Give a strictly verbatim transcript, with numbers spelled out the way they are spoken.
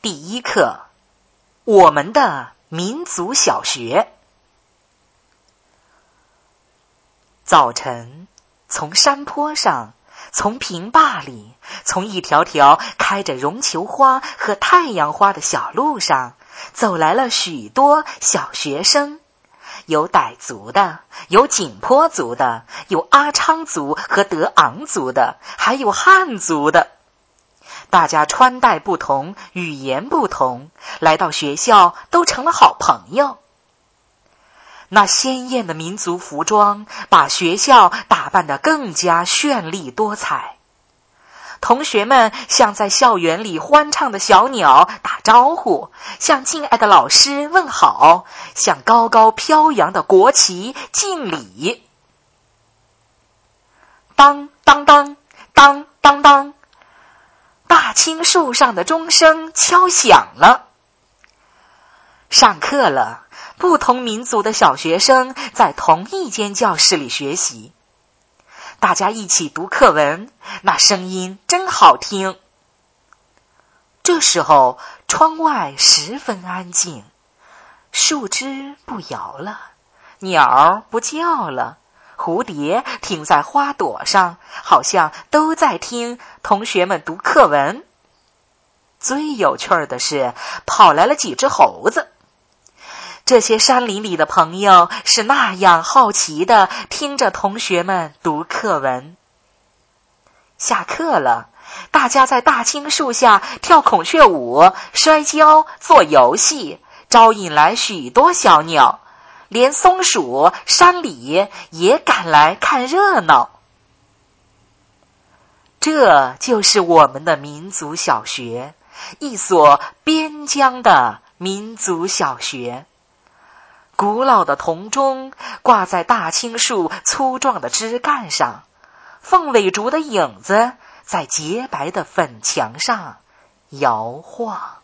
第一课，我们的民族小学。早晨，从山坡上，从平坝里，从一条条开着绒球花和太阳花的小路上，走来了许多小学生，有傣族的，有景颇族的，有阿昌族和德昂族的，还有汉族的。大家穿戴不同，语言不同，来到学校都成了好朋友。那鲜艳的民族服装把学校打扮得更加绚丽多彩。同学们向在校园里欢唱的小鸟打招呼，向敬爱的老师问好，向高高飘扬的国旗敬礼。当当当当当当，大青树上的钟声敲响了。上课了，不同民族的小学生在同一间教室里学习。大家一起读课文，那声音真好听。这时候，窗外十分安静，树枝不摇了，鸟不叫了，蝴蝶停在花朵上，好像都在听同学们读课文。最有趣的是，跑来了几只猴子。这些山林里的朋友是那样好奇地听着同学们读课文。下课了，大家在大青树下跳孔雀舞、摔跤、做游戏，招引来许多小鸟，连松鼠、山狸也赶来看热闹。这就是我们的民族小学，一所边疆的民族小学。古老的铜钟挂在大青树粗壮的枝干上，凤尾竹的影子在洁白的粉墙上摇晃。